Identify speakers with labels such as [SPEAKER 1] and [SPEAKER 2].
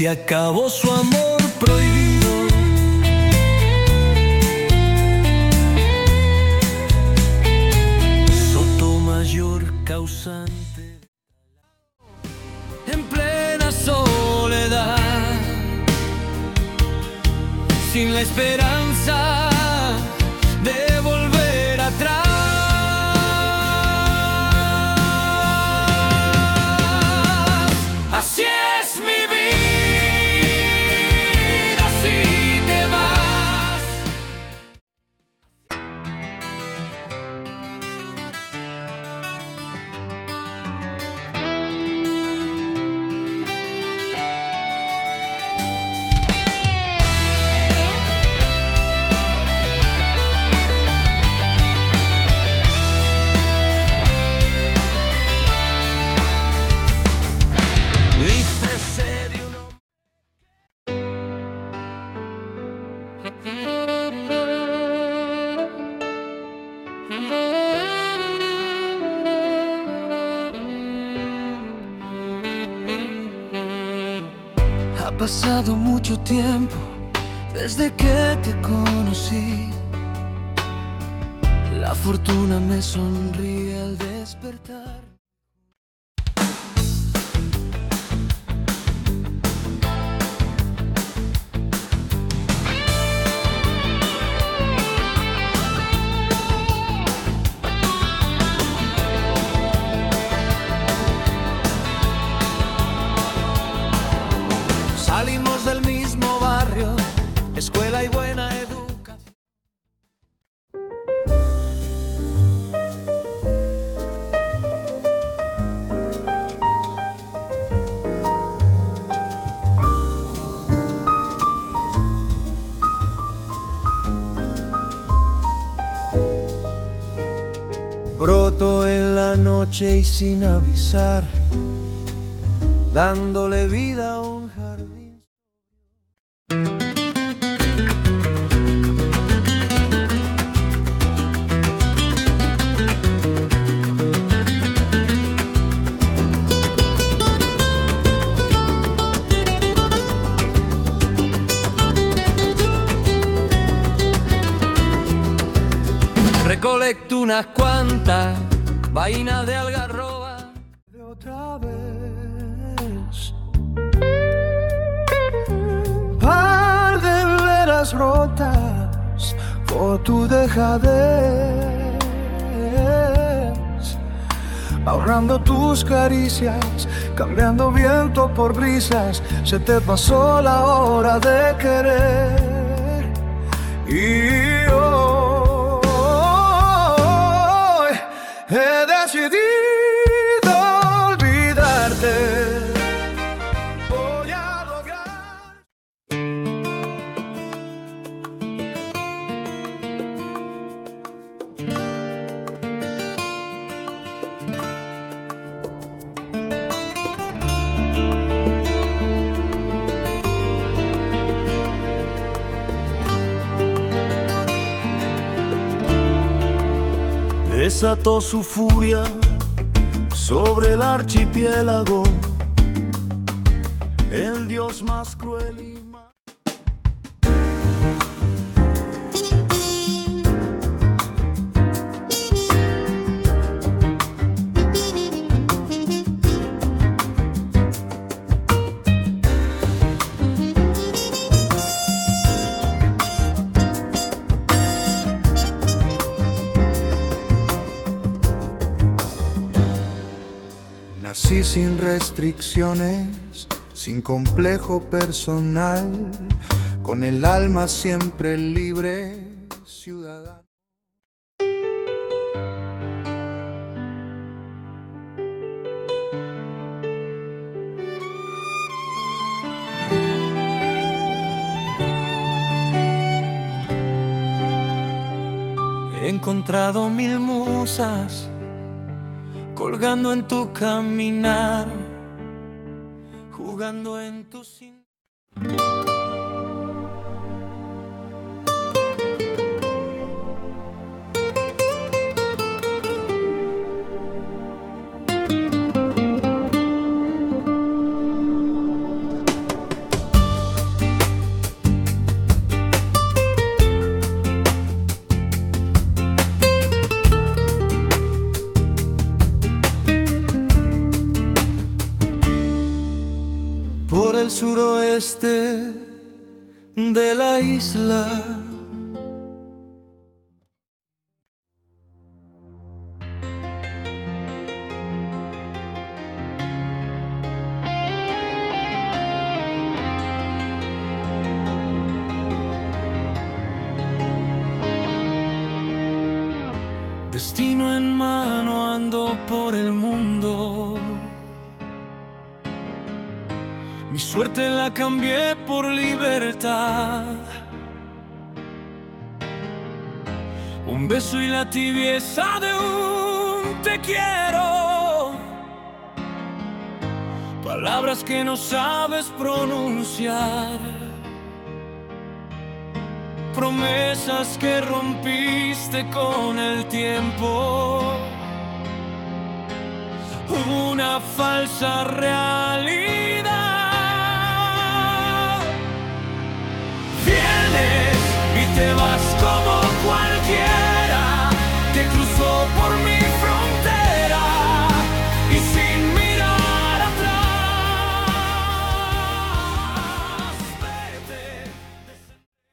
[SPEAKER 1] se acabó su amor prohibido. Sotomayor causante en plena soledad, sin la esperanza de volver atrás. Así es mi vida, si te vas. Ha pasado mucho tiempo desde que te conocí. La fortuna me sonríe al despertar. Salimos del mismo barrio, escuela y buena educación. Broto en la noche y sin avisar, dándole vida a un jardín. Recolecto unas cuantas vainas de algarroba. De otra vez, par de veras rotas por tu dejadez, ahorrando tus caricias, cambiando viento por brisas. Se te pasó la hora de querer y hoy he decidido olvidarte. Voy a lograr. Desató su furia sobre el archipiélago, el dios más cruel y más... Nací sin restricciones, sin complejo personal, con el alma siempre libre, ciudadano. He encontrado mil musas colgando en tu caminar, jugando en tu cintura. oeste de la isla. Destino en mano ando por el mundo. Mi suerte la cambié por libertad. Un beso y la tibieza de un te quiero. Palabras que no sabes pronunciar. Promesas que rompiste con el tiempo. Una falsa realidad.